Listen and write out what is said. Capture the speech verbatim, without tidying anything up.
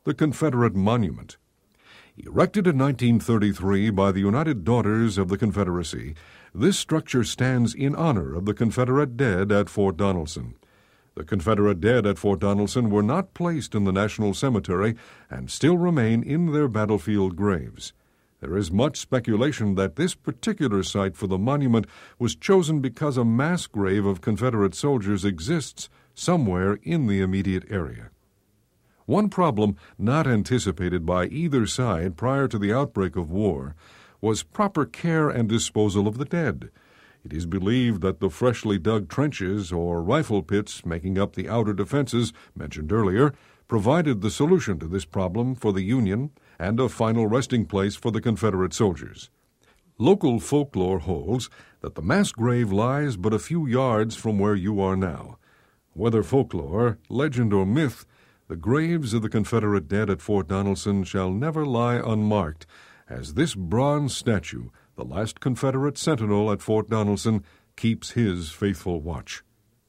the Confederate Monument. Erected in nineteen thirty-three by the United Daughters of the Confederacy, this structure stands in honor of the Confederate dead at Fort Donelson. The Confederate dead at Fort Donelson were not placed in the National Cemetery and still remain in their battlefield graves. There is much speculation that this particular site for the monument was chosen because a mass grave of Confederate soldiers exists somewhere in the immediate area. One problem not anticipated by either side prior to the outbreak of war was proper care and disposal of the dead. It is believed that the freshly dug trenches or rifle pits making up the outer defenses mentioned earlier provided the solution to this problem for the Union and a final resting place for the Confederate soldiers. Local folklore holds that the mass grave lies but a few yards from where you are now. Whether folklore, legend, or myth, the graves of the Confederate dead at Fort Donelson shall never lie unmarked, as this bronze statue, the last Confederate sentinel at Fort Donelson, keeps his faithful watch.